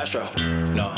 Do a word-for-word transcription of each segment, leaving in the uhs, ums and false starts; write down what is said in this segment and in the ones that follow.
Castro, no.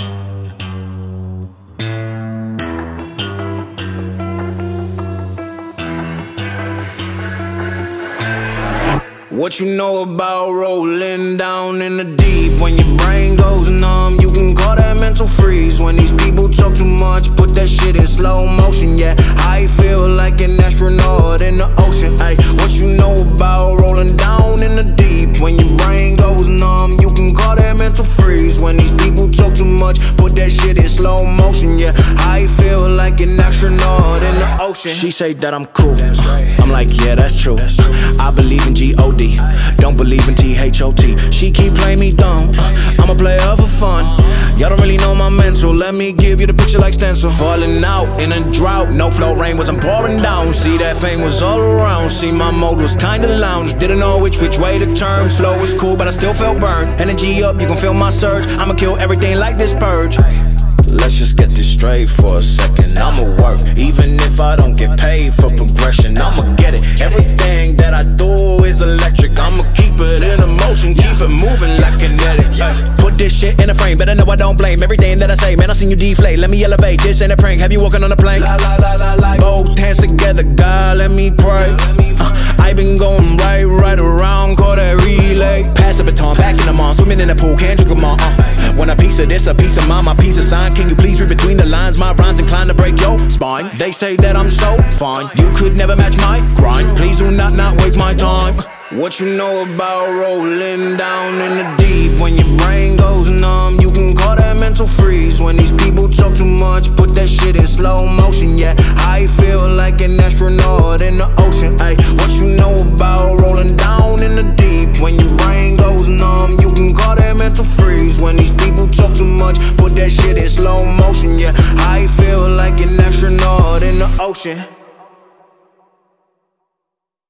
What you know about rolling down in the deep? When your brain goes numb, you can call that mental freeze. When these people talk too much, put that shit in slow motion. Yeah, I feel like an astronaut in the ocean. Ay, what you know about rolling down in the deep? When your brain goes numb, you can call that mental freeze. When these people talk too much, put that shit in slow motion. Yeah, I feel like an astronaut in the ocean. She say that I'm cool, I'm like, yeah, that's true. I believe in G O D, don't believe in T H O T. She keep playing me dumb, I'm a player for fun. Y'all don't really know my mental, let me give you the picture like stencil. Falling out in a drought, no flow, rain wasn't pouring down. See, that pain was all around, see, my mode was kinda lounge. Didn't know which which way to turn, flow was cool but I still felt burned. Energy up, you can feel my surge, I'ma kill everything like this purge. Let's just get this straight for a second. I'ma work, even if I don't get paid for progression. I'ma get it, everything that I do is electric. I'ma keep it in motion, keep it moving like kinetic. Ay, put this shit in a frame, better know I don't blame everything that I say. Man, I seen you deflate, let me elevate, this ain't a prank. Have you walking on a plane? La, la, la, la, la. Both hands together, God, let me pray. uh, I been going right, right around, call that relay. Pass the baton, back in the mall, swimming in the pool, can't drink them all. uh. Want a piece of this, a piece of mine, my piece of sign. Can you please read between the lines? My rhymes inclined to break your spine. They say that I'm so fine, you could never match my grind. Please do not not waste my time. What you know about rolling down in the deep? When your brain goes numb, you can call that mental freeze. When these people talk too much, put that shit in slow motion. Yeah, I feel like an astronaut in the ocean. Ay, what you know about rolling down in the deep? When your brain goes numb, you can call that mental freeze. When these people talk too much, put that shit in slow motion. Yeah, I feel like an astronaut in the ocean.